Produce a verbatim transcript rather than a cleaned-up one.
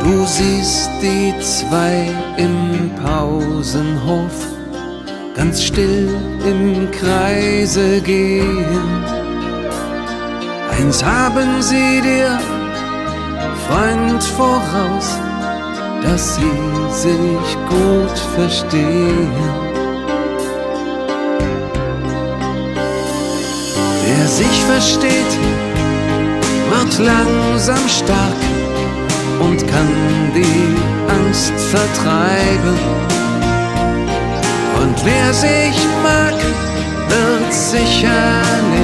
Du siehst die zwei im Pausenhof ganz still im Kreise gehen. Eins haben sie dir, Freund, voraus, dass sie sich gut verstehen. Wer sich versteht, wird langsam stark und kann die Angst vertreiben. Und wer sich mag, wird sicher nicht